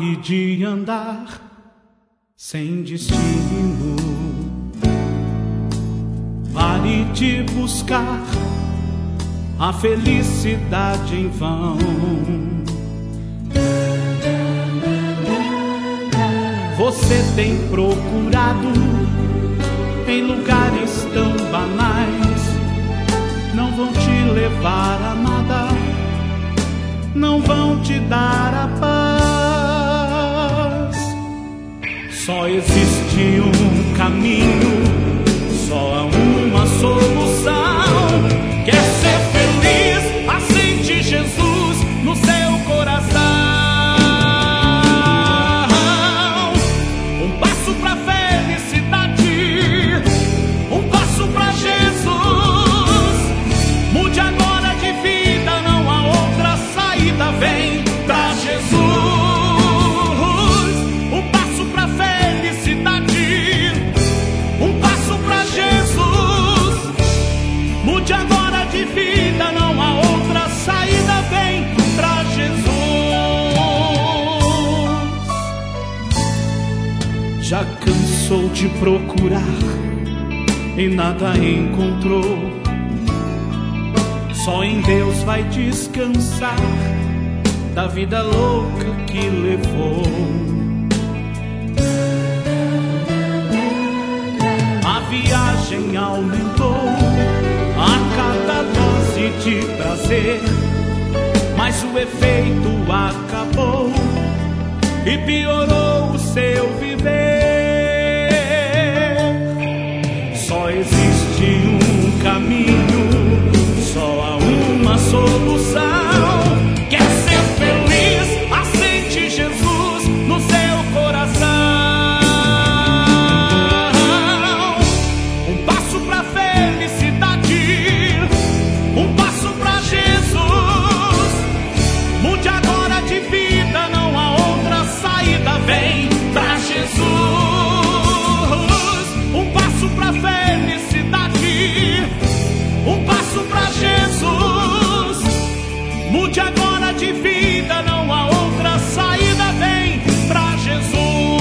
Pare de andar sem destino. Pare de buscar a felicidade em vão. Você tem procurado em lugares tão banais, não vão te levar a nada, não vão te dar a paz. Só existe um caminho, só há uma solução. Quer ser feliz? Aceite Jesus no seu coração. Um passo pra felicidade, um passo pra Jesus. Mude agora de vida, não há outra saída. Vem pra Jesus. Um passo pra felicidade, um passo pra Jesus. Mude agora de vida, não há outra saída. Vem pra Jesus. Já cansou de procurar e nada encontrou? Só em Deus vai descansar da vida louca que levou. A viagem aumentou a cada dose de prazer, mas o efeito acabou e piorou o seu viver. Só existe um caminho, só há uma solução. Quer ser feliz? Aceite Jesus no seu coração. Um passo pra felicidade, um passo pra Jesus. Mude agora de vida, não há outra saída. Vem pra Jesus. Um passo pra felicidade, um passo pra Jesus. Mude agora de vida, não há outra saída. Vem pra Jesus.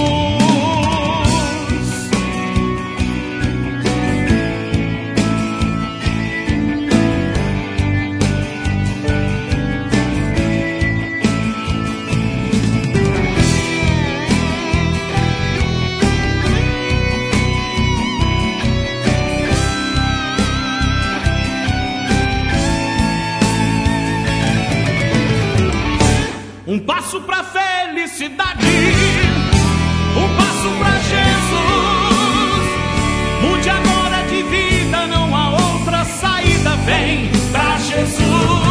Um passo pra felicidade, um passo pra Jesus. Mude agora de vida, não há outra saída. Vem pra Jesus.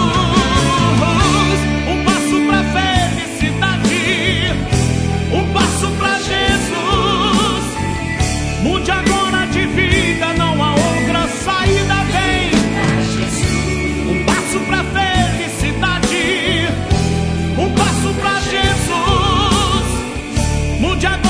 Um passo pra felicidade, um passo pra Jesus. Mude agora de vida, não há outra saída. Vem pra Jesus. Um passo pra felicidade, um passo pra Jesus. Mude agora.